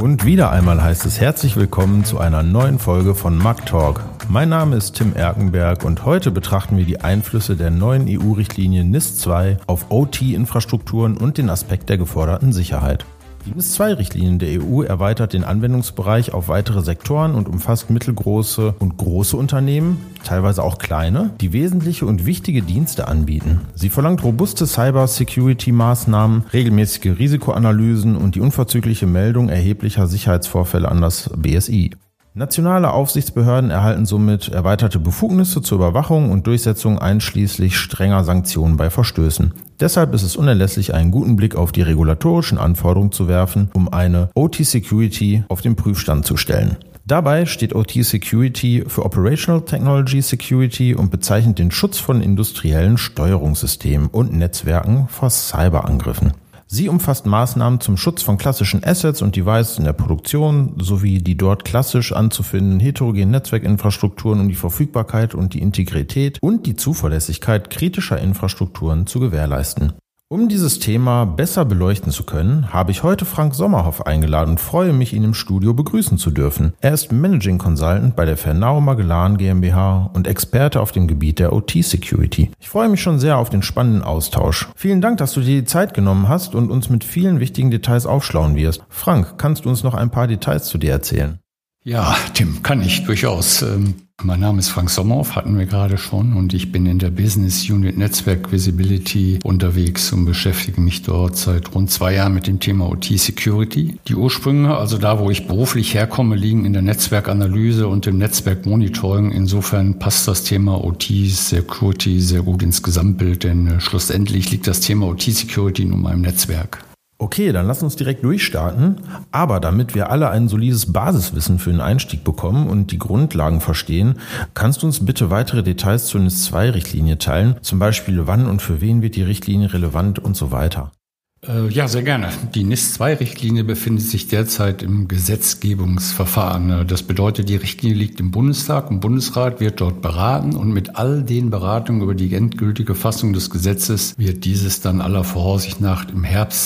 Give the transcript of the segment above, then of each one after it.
Und wieder einmal heißt es herzlich willkommen zu einer neuen Folge von MarkTalk. Mein Name ist Tim Erkenberg und heute betrachten wir die Einflüsse der neuen EU-Richtlinie NIS2 auf OT-Infrastrukturen und den Aspekt der geforderten Sicherheit. Die NIS2-Richtlinie der EU erweitert den Anwendungsbereich auf weitere Sektoren und umfasst mittelgroße und große Unternehmen, teilweise auch kleine, die wesentliche und wichtige Dienste anbieten. Sie verlangt robuste Cyber-Security-Maßnahmen, regelmäßige Risikoanalysen und die unverzügliche Meldung erheblicher Sicherheitsvorfälle an das BSI. Nationale Aufsichtsbehörden erhalten somit erweiterte Befugnisse zur Überwachung und Durchsetzung einschließlich strenger Sanktionen bei Verstößen. Deshalb ist es unerlässlich, einen guten Blick auf die regulatorischen Anforderungen zu werfen, um eine OT-Security auf den Prüfstand zu stellen. Dabei steht OT-Security für Operational Technology Security und bezeichnet den Schutz von industriellen Steuerungssystemen und Netzwerken vor Cyberangriffen. Sie umfasst Maßnahmen zum Schutz von klassischen Assets und Devices in der Produktion sowie die dort klassisch anzufindenden heterogenen Netzwerkinfrastrukturen, um die Verfügbarkeit und die Integrität und die Zuverlässigkeit kritischer Infrastrukturen zu gewährleisten. Um dieses Thema besser beleuchten zu können, habe ich heute Frank Sommerhoff eingeladen und freue mich, ihn im Studio begrüßen zu dürfen. Er ist Managing Consultant bei der Fernao Magellan GmbH und Experte auf dem Gebiet der OT-Security. Ich freue mich schon sehr auf den spannenden Austausch. Vielen Dank, dass du dir die Zeit genommen hast und uns mit vielen wichtigen Details aufschlauen wirst. Frank, kannst du uns noch ein paar Details zu dir erzählen? Ja, Tim, kann ich durchaus. Mein Name ist Frank Sommerhoff, hatten wir gerade schon, und ich bin in der Business Unit Netzwerk Visibility unterwegs und beschäftige mich dort seit rund 2 Jahren mit dem Thema OT-Security. Die Ursprünge, also da, wo ich beruflich herkomme, liegen in der Netzwerkanalyse und dem Netzwerkmonitoring. Insofern passt das Thema OT-Security sehr gut ins Gesamtbild, denn schlussendlich liegt das Thema OT-Security nun mal im Netzwerk. Okay, dann lass uns direkt durchstarten. Aber damit wir alle ein solides Basiswissen für den Einstieg bekommen und die Grundlagen verstehen, kannst du uns bitte weitere Details zur NIS2-Richtlinie teilen? Zum Beispiel, wann und für wen wird die Richtlinie relevant und so weiter. Ja, sehr gerne. Die NIS2-Richtlinie befindet sich derzeit im Gesetzgebungsverfahren. Das bedeutet, die Richtlinie liegt im Bundestag und Bundesrat wird dort beraten und mit all den Beratungen über die endgültige Fassung des Gesetzes wird dieses dann aller Voraussicht nach im Herbst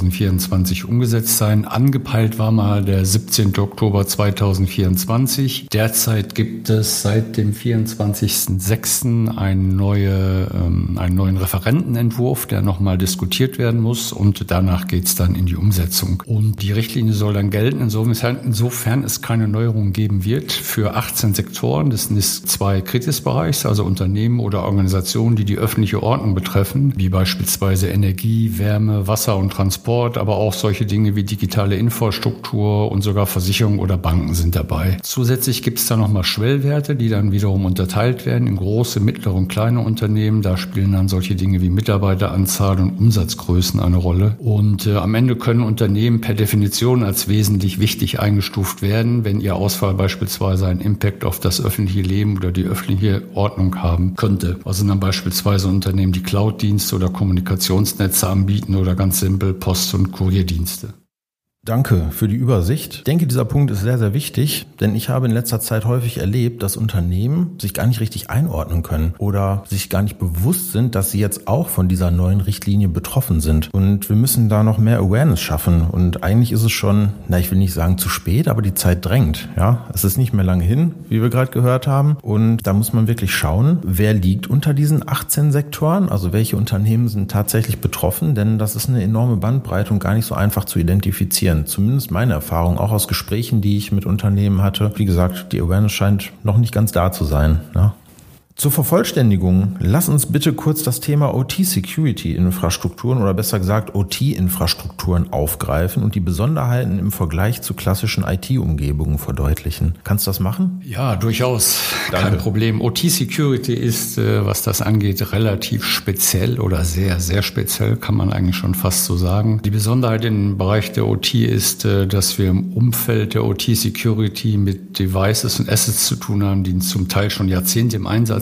2024 umgesetzt sein. Angepeilt war mal der 17. Oktober 2024. Derzeit gibt es seit dem 24.06. einen neuen Referentenentwurf, der nochmal diskutiert werden muss. Und danach geht's dann in die Umsetzung. Und die Richtlinie soll dann gelten, insofern es keine Neuerungen geben wird, für 18 Sektoren des NIS2-Kritisbereichs, also Unternehmen oder Organisationen, die die öffentliche Ordnung betreffen, wie beispielsweise Energie, Wärme, Wasser und Transport, aber auch solche Dinge wie digitale Infrastruktur und sogar Versicherungen oder Banken sind dabei. Zusätzlich gibt es da nochmal Schwellwerte, die dann wiederum unterteilt werden in große, mittlere und kleine Unternehmen. Da spielen dann solche Dinge wie Mitarbeiteranzahl und Umsatzgrößen eine Rolle. Und am Ende können Unternehmen per Definition als wesentlich wichtig eingestuft werden, wenn ihr Ausfall beispielsweise einen Impact auf das öffentliche Leben oder die öffentliche Ordnung haben könnte. Also dann beispielsweise Unternehmen, die Cloud-Dienste oder Kommunikationsnetze anbieten oder ganz simpel Post- und Kurierdienste. Danke für die Übersicht. Ich denke, dieser Punkt ist sehr, sehr wichtig, denn ich habe in letzter Zeit häufig erlebt, dass Unternehmen sich gar nicht richtig einordnen können oder sich gar nicht bewusst sind, dass sie jetzt auch von dieser neuen Richtlinie betroffen sind. Und wir müssen da noch mehr Awareness schaffen. Und eigentlich ist es schon, ich will nicht sagen zu spät, aber die Zeit drängt. Ja, es ist nicht mehr lange hin, wie wir gerade gehört haben. Und da muss man wirklich schauen, wer liegt unter diesen 18 Sektoren, also welche Unternehmen sind tatsächlich betroffen, denn das ist eine enorme Bandbreite und gar nicht so einfach zu identifizieren. Zumindest meine Erfahrung, auch aus Gesprächen, die ich mit Unternehmen hatte. Wie gesagt, die Awareness scheint noch nicht ganz da zu sein. Ja. Zur Vervollständigung, lass uns bitte kurz das Thema OT-Security-Infrastrukturen oder besser gesagt OT-Infrastrukturen aufgreifen und die Besonderheiten im Vergleich zu klassischen IT-Umgebungen verdeutlichen. Kannst du das machen? Ja, durchaus. Danke. Kein Problem. OT-Security ist, was das angeht, relativ speziell oder sehr, sehr speziell, kann man eigentlich schon fast so sagen. Die Besonderheit im Bereich der OT ist, dass wir im Umfeld der OT-Security mit Devices und Assets zu tun haben, die zum Teil schon Jahrzehnte im Einsatz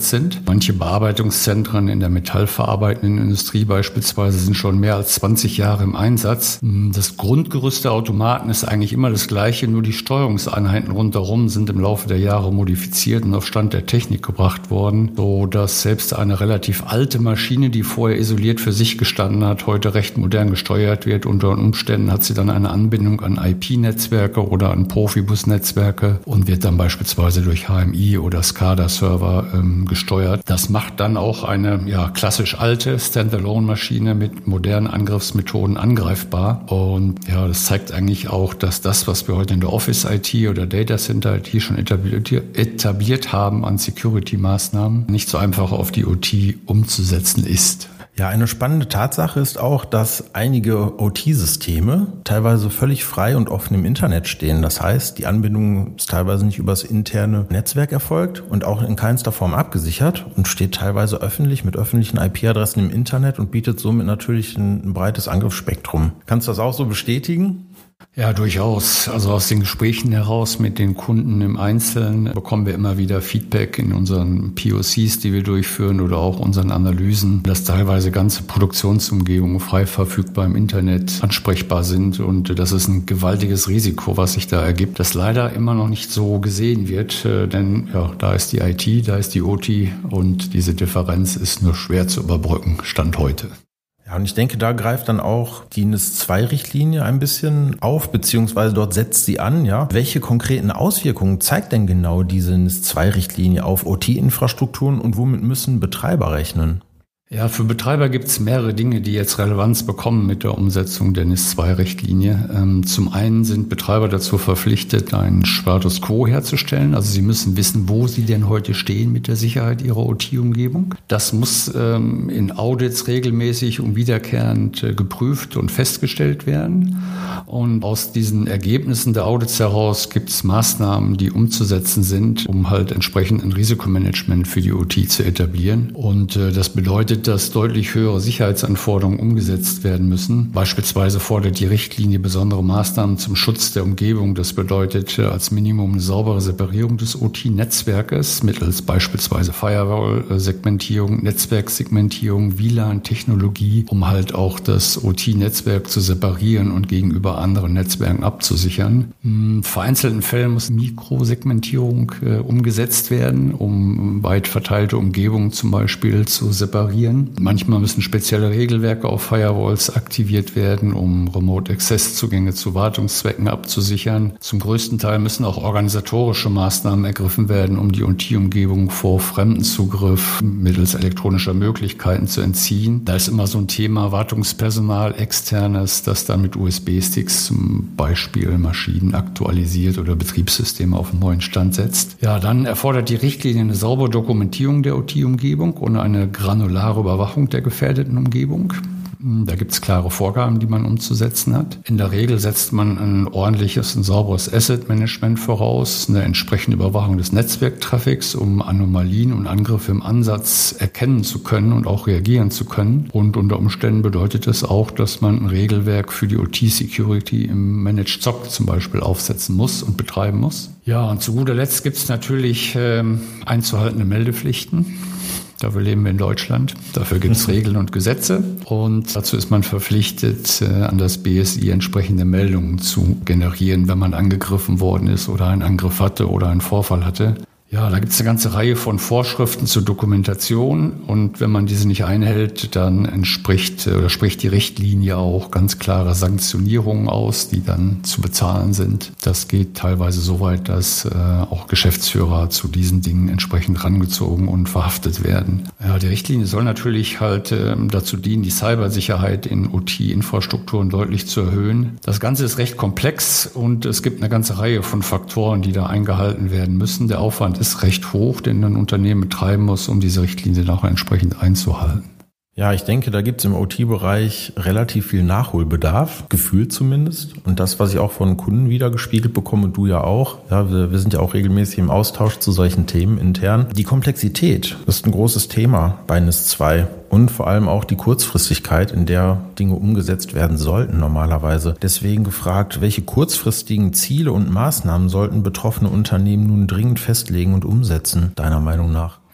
Einsatz sind. Manche Bearbeitungszentren in der metallverarbeitenden Industrie beispielsweise sind schon mehr als 20 Jahre im Einsatz. Das Grundgerüst der Automaten ist eigentlich immer das gleiche, nur die Steuerungseinheiten rundherum sind im Laufe der Jahre modifiziert und auf Stand der Technik gebracht worden, so dass selbst eine relativ alte Maschine, die vorher isoliert für sich gestanden hat, heute recht modern gesteuert wird. Unter Umständen hat sie dann eine Anbindung an IP-Netzwerke oder an Profibus-Netzwerke und wird dann beispielsweise durch HMI oder SCADA-Server gesteuert. Das macht dann auch eine klassisch alte Standalone-Maschine mit modernen Angriffsmethoden angreifbar. Und das zeigt eigentlich auch, dass das, was wir heute in der Office-IT oder Data Center-IT schon etabliert haben an Security-Maßnahmen, nicht so einfach auf die OT umzusetzen ist. Ja, eine spannende Tatsache ist auch, dass einige OT-Systeme teilweise völlig frei und offen im Internet stehen. Das heißt, die Anbindung ist teilweise nicht übers interne Netzwerk erfolgt und auch in keinster Form abgesichert und steht teilweise öffentlich mit öffentlichen IP-Adressen im Internet und bietet somit natürlich ein breites Angriffsspektrum. Kannst du das auch so bestätigen? Ja, durchaus. Also aus den Gesprächen heraus mit den Kunden im Einzelnen bekommen wir immer wieder Feedback in unseren POCs, die wir durchführen oder auch unseren Analysen, dass teilweise ganze Produktionsumgebungen frei verfügbar im Internet ansprechbar sind. Und das ist ein gewaltiges Risiko, was sich da ergibt, das leider immer noch nicht so gesehen wird. Denn da ist die IT, da ist die OT und diese Differenz ist nur schwer zu überbrücken, Stand heute. Ja, und ich denke, da greift dann auch die NIS-2-Richtlinie ein bisschen auf, beziehungsweise dort setzt sie an, ja. Welche konkreten Auswirkungen zeigt denn genau diese NIS-2-Richtlinie auf OT-Infrastrukturen und womit müssen Betreiber rechnen? Ja, für Betreiber gibt es mehrere Dinge, die jetzt Relevanz bekommen mit der Umsetzung der NIS-2-Richtlinie. Zum einen sind Betreiber dazu verpflichtet, einen Status Quo herzustellen. Also sie müssen wissen, wo sie denn heute stehen mit der Sicherheit ihrer OT-Umgebung. Das muss in Audits regelmäßig und wiederkehrend geprüft und festgestellt werden. Und aus diesen Ergebnissen der Audits heraus gibt es Maßnahmen, die umzusetzen sind, um halt entsprechend ein Risikomanagement für die OT zu etablieren. Und das bedeutet, dass deutlich höhere Sicherheitsanforderungen umgesetzt werden müssen. Beispielsweise fordert die Richtlinie besondere Maßnahmen zum Schutz der Umgebung. Das bedeutet als Minimum eine saubere Separierung des OT-Netzwerkes mittels beispielsweise Firewall-Segmentierung, Netzwerksegmentierung, WLAN-Technologie, um halt auch das OT-Netzwerk zu separieren und gegenüber anderen Netzwerken abzusichern. In vereinzelten Fällen muss Mikrosegmentierung umgesetzt werden, um weit verteilte Umgebungen zum Beispiel zu separieren. Manchmal müssen spezielle Regelwerke auf Firewalls aktiviert werden, um Remote-Access-Zugänge zu Wartungszwecken abzusichern. Zum größten Teil müssen auch organisatorische Maßnahmen ergriffen werden, um die OT-Umgebung vor Fremdenzugriff mittels elektronischer Möglichkeiten zu entziehen. Da ist immer so ein Thema Wartungspersonal, externes, das dann mit USB-Sticks zum Beispiel Maschinen aktualisiert oder Betriebssysteme auf einen neuen Stand setzt. Ja, dann erfordert die Richtlinie eine saubere Dokumentierung der OT-Umgebung und eine granulare Überwachung der gefährdeten Umgebung. Da gibt es klare Vorgaben, die man umzusetzen hat. In der Regel setzt man ein ordentliches und sauberes Asset-Management voraus, eine entsprechende Überwachung des Netzwerktraffics, um Anomalien und Angriffe im Ansatz erkennen zu können und auch reagieren zu können. Und unter Umständen bedeutet das auch, dass man ein Regelwerk für die OT-Security im Managed SOC zum Beispiel aufsetzen muss und betreiben muss. Ja, und zu guter Letzt gibt es natürlich einzuhaltende Meldepflichten. Dafür leben wir in Deutschland. Dafür gibt es Regeln und Gesetze. Und dazu ist man verpflichtet, an das BSI entsprechende Meldungen zu generieren, wenn man angegriffen worden ist oder einen Angriff hatte oder einen Vorfall hatte. Ja, da gibt es eine ganze Reihe von Vorschriften zur Dokumentation und wenn man diese nicht einhält, dann spricht die Richtlinie auch ganz klare Sanktionierungen aus, die dann zu bezahlen sind. Das geht teilweise so weit, dass auch Geschäftsführer zu diesen Dingen entsprechend rangezogen und verhaftet werden. Ja, die Richtlinie soll natürlich halt dazu dienen, die Cybersicherheit in OT-Infrastrukturen deutlich zu erhöhen. Das Ganze ist recht komplex und es gibt eine ganze Reihe von Faktoren, die da eingehalten werden müssen. Der Aufwand ist recht hoch, den ein Unternehmen betreiben muss, um diese Richtlinie auch entsprechend einzuhalten. Ja, ich denke, da gibt es im OT-Bereich relativ viel Nachholbedarf, gefühlt zumindest. Und das, was ich auch von Kunden wieder gespiegelt bekomme, und du ja auch. Ja, wir sind ja auch regelmäßig im Austausch zu solchen Themen intern. Die Komplexität ist ein großes Thema bei NIS-2 und vor allem auch die Kurzfristigkeit, in der Dinge umgesetzt werden sollten normalerweise. Deswegen gefragt, welche kurzfristigen Ziele und Maßnahmen sollten betroffene Unternehmen nun dringend festlegen und umsetzen, deiner Meinung nach?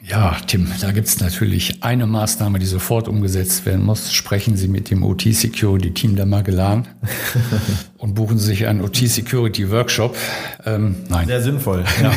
Ja, Tim, da gibt es natürlich eine Maßnahme, die sofort umgesetzt werden muss. Sprechen Sie mit dem OT-Security-Team der Magellan und buchen Sie sich einen OT-Security-Workshop. Nein. Sehr sinnvoll. Ja.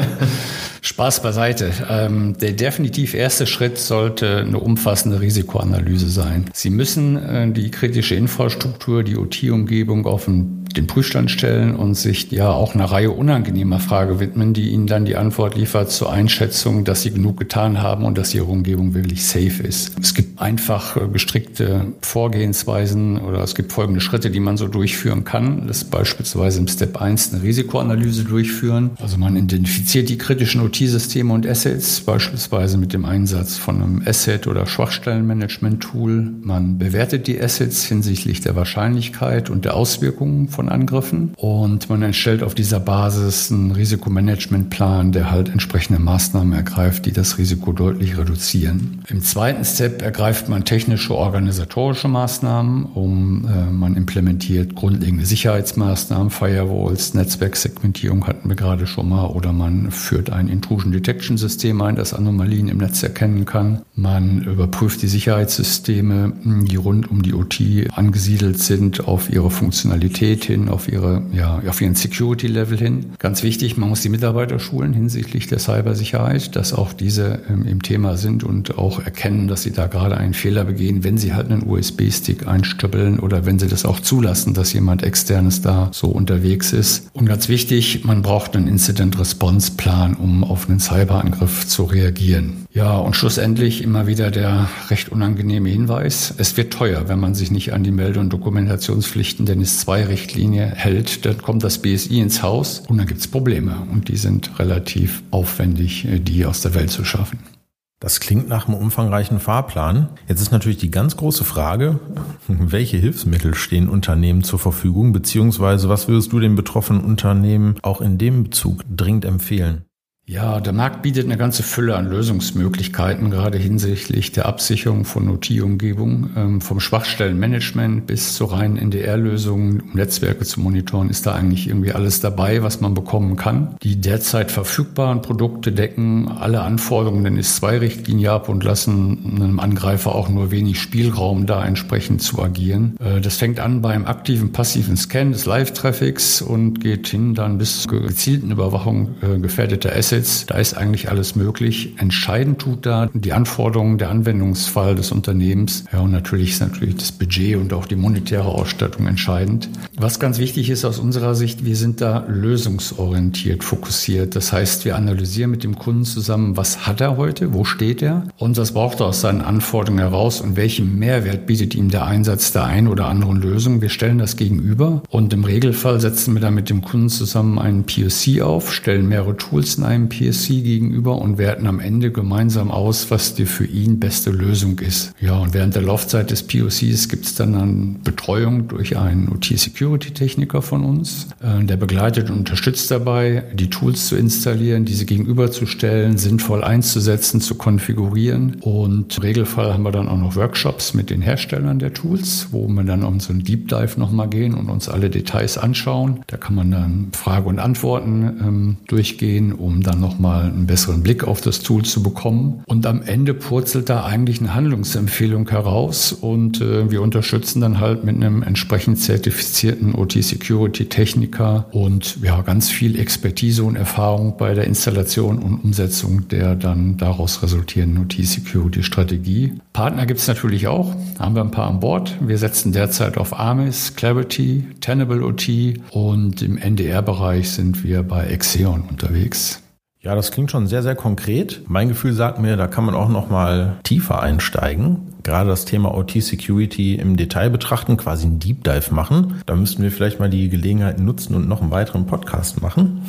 Spaß beiseite. Der definitiv erste Schritt sollte eine umfassende Risikoanalyse sein. Sie müssen die kritische Infrastruktur, die OT-Umgebung auf den Prüfstand stellen und sich ja auch einer Reihe unangenehmer Fragen widmen, die Ihnen dann die Antwort liefert zur Einschätzung, dass Sie genug getan haben und dass Ihre Umgebung wirklich safe ist. Es gibt einfach gestrickte Vorgehensweisen oder es gibt folgende Schritte, die man so durchführen kann. Das ist beispielsweise im Step 1 eine Risikoanalyse durchführen. Also man identifiziert die kritischen OT-Systeme und Assets, beispielsweise mit dem Einsatz von einem Asset- oder Schwachstellenmanagement-Tool. Man bewertet die Assets hinsichtlich der Wahrscheinlichkeit und der Auswirkungen von Angriffen und man erstellt auf dieser Basis einen Risikomanagementplan, der halt entsprechende Maßnahmen ergreift, die das Risiko deutlich reduzieren. Im zweiten Step ergreift man technische, organisatorische Maßnahmen, man implementiert grundlegende Sicherheitsmaßnahmen, Firewalls, Netzwerksegmentierung hatten wir gerade schon mal, oder man führt ein Intrusion Detection System ein, das Anomalien im Netz erkennen kann. Man überprüft die Sicherheitssysteme, die rund um die OT angesiedelt sind, auf ihre Funktionalität hin, auf ihren Security-Level hin. Ganz wichtig, man muss die Mitarbeiter schulen hinsichtlich der Cybersicherheit, dass auch diese im Thema sind und auch erkennen, dass sie da gerade einen Fehler begehen, wenn sie halt einen USB-Stick einstöppeln oder wenn sie das auch zulassen, dass jemand Externes da so unterwegs ist. Und ganz wichtig, man braucht einen Incident-Response-Plan, um auf einen Cyberangriff zu reagieren. Ja, und schlussendlich immer wieder der recht unangenehme Hinweis: Es wird teuer, wenn man sich nicht an die Melde- und Dokumentationspflichten der NIS-2-Richtlinie hält. Dann kommt das BSI ins Haus und dann gibt es Probleme. Und die sind relativ aufwendig, die aus der Welt zu schaffen. Das klingt nach einem umfangreichen Fahrplan. Jetzt ist natürlich die ganz große Frage, welche Hilfsmittel stehen Unternehmen zur Verfügung, beziehungsweise was würdest du den betroffenen Unternehmen auch in dem Bezug dringend empfehlen? Ja, der Markt bietet eine ganze Fülle an Lösungsmöglichkeiten, gerade hinsichtlich der Absicherung von OT-Umgebung. Vom Schwachstellenmanagement bis zu reinen NDR-Lösungen, um Netzwerke zu monitoren, ist da eigentlich irgendwie alles dabei, was man bekommen kann. Die derzeit verfügbaren Produkte decken alle Anforderungen der NIS-2-Richtlinie ab und lassen einem Angreifer auch nur wenig Spielraum, da entsprechend zu agieren. Das fängt an beim aktiven, passiven Scan des Live-Traffics und geht hin dann bis zur gezielten Überwachung gefährdeter Assets. Da ist eigentlich alles möglich. Entscheidend tut da die Anforderungen, der Anwendungsfall des Unternehmens. Ja, und natürlich ist das Budget und auch die monetäre Ausstattung entscheidend. Was ganz wichtig ist aus unserer Sicht, wir sind da lösungsorientiert fokussiert. Das heißt, wir analysieren mit dem Kunden zusammen, was hat er heute, wo steht er und was braucht er aus seinen Anforderungen heraus und welchen Mehrwert bietet ihm der Einsatz der einen oder anderen Lösung. Wir stellen das gegenüber und im Regelfall setzen wir dann mit dem Kunden zusammen einen POC auf, stellen mehrere Tools in einem PSC gegenüber und werten am Ende gemeinsam aus, was die für ihn beste Lösung ist. Ja, und während der Laufzeit des POCs gibt es dann eine Betreuung durch einen OT-Security-Techniker von uns. Der begleitet und unterstützt dabei, die Tools zu installieren, diese gegenüberzustellen, sinnvoll einzusetzen, zu konfigurieren. Und im Regelfall haben wir dann auch noch Workshops mit den Herstellern der Tools, wo wir dann um so einen Deep Dive nochmal gehen und uns alle Details anschauen. Da kann man dann Frage und Antworten durchgehen, um dann nochmal einen besseren Blick auf das Tool zu bekommen. Und am Ende purzelt da eigentlich eine Handlungsempfehlung heraus und wir unterstützen dann halt mit einem entsprechend zertifizierten OT-Security-Techniker und ja, ganz viel Expertise und Erfahrung bei der Installation und Umsetzung der dann daraus resultierenden OT-Security-Strategie. Partner gibt es natürlich auch, haben wir ein paar an Bord. Wir setzen derzeit auf Armis, Clarity, Tenable OT und im NDR-Bereich sind wir bei Exeon unterwegs. Ja, das klingt schon sehr, sehr konkret. Mein Gefühl sagt mir, da kann man auch noch mal tiefer einsteigen. Gerade das Thema OT-Security im Detail betrachten, quasi einen Deep Dive machen. Da müssten wir vielleicht mal die Gelegenheit nutzen und noch einen weiteren Podcast machen.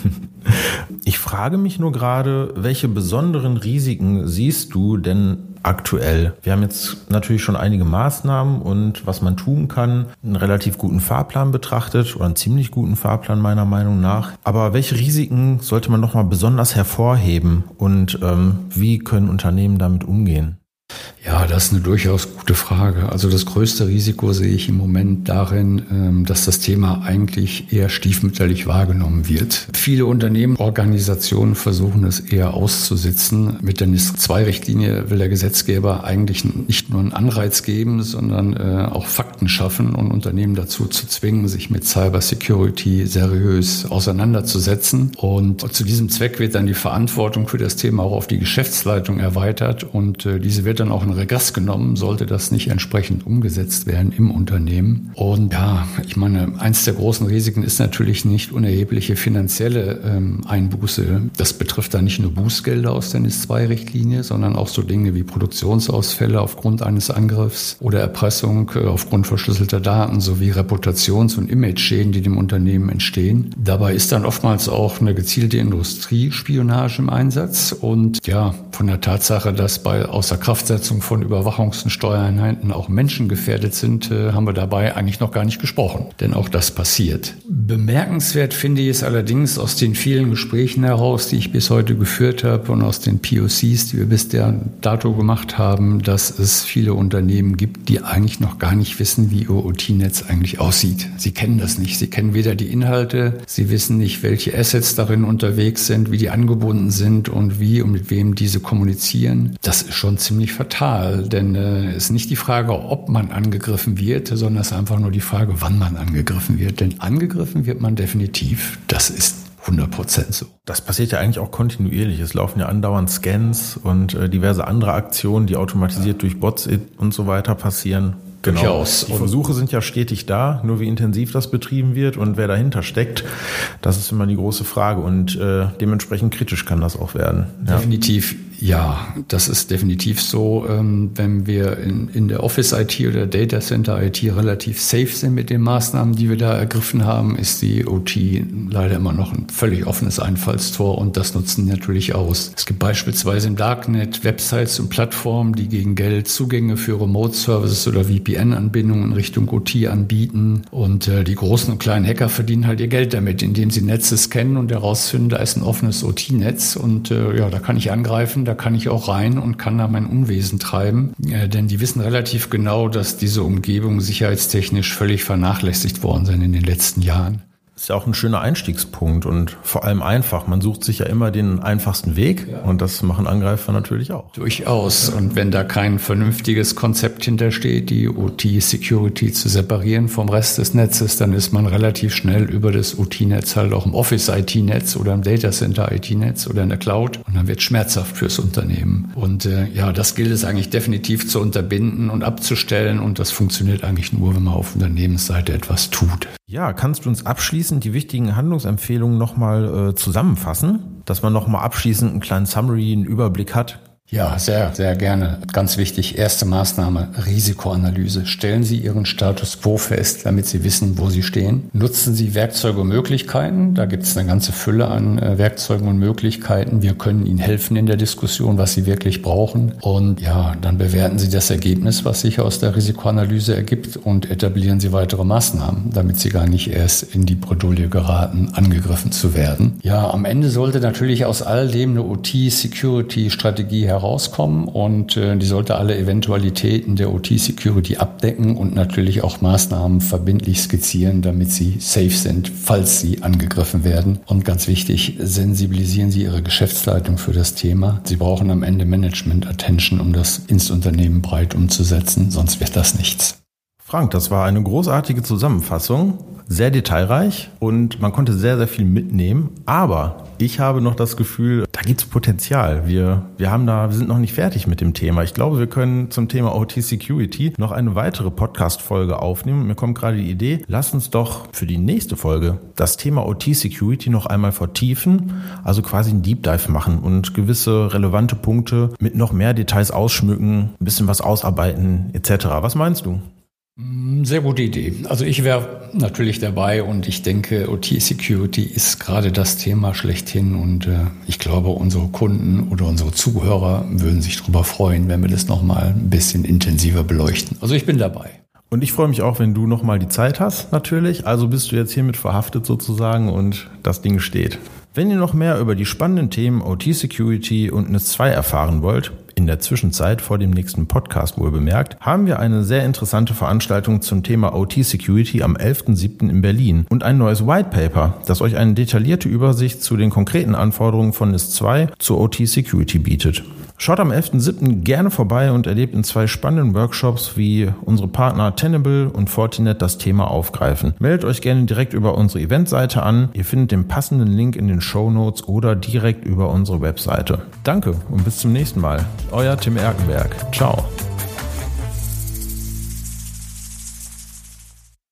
Ich frage mich nur gerade, welche besonderen Risiken siehst du denn aktuell? Wir haben jetzt natürlich schon einige Maßnahmen und was man tun kann, einen relativ guten Fahrplan betrachtet oder einen ziemlich guten Fahrplan meiner Meinung nach. Aber welche Risiken sollte man nochmal besonders hervorheben und wie können Unternehmen damit umgehen? Ja, das ist eine durchaus gute Frage. Also das größte Risiko sehe ich im Moment darin, dass das Thema eigentlich eher stiefmütterlich wahrgenommen wird. Viele Unternehmen, Organisationen versuchen es eher auszusitzen. Mit der NIS-2-Richtlinie will der Gesetzgeber eigentlich nicht nur einen Anreiz geben, sondern auch Fakten schaffen und Unternehmen dazu zu zwingen, sich mit Cybersecurity seriös auseinanderzusetzen. Und zu diesem Zweck wird dann die Verantwortung für das Thema auch auf die Geschäftsleitung erweitert und diese wird dann auch in Regress genommen, sollte das nicht entsprechend umgesetzt werden im Unternehmen. Und ja, ich meine, eins der großen Risiken ist natürlich nicht unerhebliche finanzielle Einbuße. Das betrifft dann nicht nur Bußgelder aus der NIS-2-Richtlinie, sondern auch so Dinge wie Produktionsausfälle aufgrund eines Angriffs oder Erpressung aufgrund verschlüsselter Daten sowie Reputations- und Image-Schäden, die dem Unternehmen entstehen. Dabei ist dann oftmals auch eine gezielte Industriespionage im Einsatz und ja, von der Tatsache, dass bei Außerkraftsetzung von Überwachungs- und Steuereinheiten auch Menschen gefährdet sind, haben wir dabei eigentlich noch gar nicht gesprochen. Denn auch das passiert. Bemerkenswert finde ich es allerdings aus den vielen Gesprächen heraus, die ich bis heute geführt habe und aus den POCs, die wir bis dato gemacht haben, dass es viele Unternehmen gibt, die eigentlich noch gar nicht wissen, wie ihr OT-Netz eigentlich aussieht. Sie kennen das nicht. Sie kennen weder die Inhalte, sie wissen nicht, welche Assets darin unterwegs sind, wie die angebunden sind und wie und mit wem diese kommunizieren. Das ist schon ziemlich fatal. Denn es ist nicht die Frage, ob man angegriffen wird, sondern es ist einfach nur die Frage, wann man angegriffen wird. Denn angegriffen wird man definitiv. Das ist 100% so. Das passiert ja eigentlich auch kontinuierlich. Es laufen ja andauernd Scans und diverse andere Aktionen, die automatisiert durch Bots und so weiter passieren. Genau. Durchaus. Die Versuche sind ja stetig da, nur wie intensiv das betrieben wird und wer dahinter steckt, das ist immer die große Frage und dementsprechend kritisch kann das auch werden. Ja. Definitiv. Ja, das ist definitiv so. Wenn wir in der Office-IT oder Data Center-IT relativ safe sind mit den Maßnahmen, die wir da ergriffen haben, ist die OT leider immer noch ein völlig offenes Einfallstor und das nutzen natürlich aus. Es gibt beispielsweise im Darknet Websites und Plattformen, die gegen Geld Zugänge für Remote-Services oder VPN-Anbindungen in Richtung OT anbieten und die großen und kleinen Hacker verdienen halt ihr Geld damit, indem sie Netze scannen und herausfinden, da ist ein offenes OT-Netz und ja, da kann ich angreifen, da kann ich auch rein und kann da mein Unwesen treiben. Denn die wissen relativ genau, dass diese Umgebungen sicherheitstechnisch völlig vernachlässigt worden sind in den letzten Jahren. Ist ja auch ein schöner Einstiegspunkt und vor allem einfach. Man sucht sich ja immer den einfachsten Weg und das machen Angreifer natürlich auch. Durchaus. Und wenn da kein vernünftiges Konzept hintersteht, die OT-Security zu separieren vom Rest des Netzes, dann ist man relativ schnell über das OT-Netz halt auch im Office-IT-Netz oder im Data-Center-IT-Netz oder in der Cloud und dann wird es schmerzhaft fürs Unternehmen. Und ja, das gilt es eigentlich definitiv zu unterbinden und abzustellen und das funktioniert eigentlich nur, wenn man auf Unternehmensseite etwas tut. Ja, kannst du uns abschließend die wichtigen Handlungsempfehlungen nochmal zusammenfassen, dass man nochmal abschließend einen kleinen Summary, einen Überblick hat? Ja, sehr, sehr gerne. Ganz wichtig, erste Maßnahme, Risikoanalyse. Stellen Sie Ihren Status quo fest, damit Sie wissen, wo Sie stehen. Nutzen Sie Werkzeuge und Möglichkeiten. Da gibt es eine ganze Fülle an Werkzeugen und Möglichkeiten. Wir können Ihnen helfen in der Diskussion, was Sie wirklich brauchen. Und ja, dann bewerten Sie das Ergebnis, was sich aus der Risikoanalyse ergibt und etablieren Sie weitere Maßnahmen, damit Sie gar nicht erst in die Bredouille geraten, angegriffen zu werden. Ja, am Ende sollte natürlich aus all dem eine OT-Security-Strategie herauskommen und die sollte alle Eventualitäten der OT-Security abdecken und natürlich auch Maßnahmen verbindlich skizzieren, damit sie safe sind, falls sie angegriffen werden. Und ganz wichtig, sensibilisieren Sie Ihre Geschäftsleitung für das Thema. Sie brauchen am Ende Management-Attention, um das ins Unternehmen breit umzusetzen, sonst wird das nichts. Frank, das war eine großartige Zusammenfassung, sehr detailreich und man konnte sehr, sehr viel mitnehmen, aber ich habe noch das Gefühl, da gibt es Potenzial. Wir sind noch nicht fertig mit dem Thema. Ich glaube, wir können zum Thema OT-Security noch eine weitere Podcast-Folge aufnehmen. Mir kommt gerade die Idee, lass uns doch für die nächste Folge das Thema OT-Security noch einmal vertiefen, also quasi einen Deep Dive machen und gewisse relevante Punkte mit noch mehr Details ausschmücken, ein bisschen was ausarbeiten etc. Was meinst du? Sehr gute Idee. Also ich wäre natürlich dabei und ich denke, OT-Security ist gerade das Thema schlechthin und ich glaube, unsere Kunden oder unsere Zuhörer würden sich darüber freuen, wenn wir das nochmal ein bisschen intensiver beleuchten. Also ich bin dabei. Und ich freue mich auch, wenn du nochmal die Zeit hast, natürlich. Also bist du jetzt hiermit verhaftet sozusagen und das Ding steht. Wenn ihr noch mehr über die spannenden Themen OT-Security und NIS2 erfahren wollt, in der Zwischenzeit vor dem nächsten Podcast wohl bemerkt, haben wir eine sehr interessante Veranstaltung zum Thema OT-Security am 11.07. in Berlin und ein neues White Paper, das euch eine detaillierte Übersicht zu den konkreten Anforderungen von NIS2 zur OT-Security bietet. Schaut am 11.07. gerne vorbei und erlebt in 2 spannenden Workshops, wie unsere Partner Tenable und Fortinet das Thema aufgreifen. Meldet euch gerne direkt über unsere Eventseite an. Ihr findet den passenden Link in den Shownotes oder direkt über unsere Webseite. Danke und bis zum nächsten Mal. Euer Tim Erkenberg. Ciao.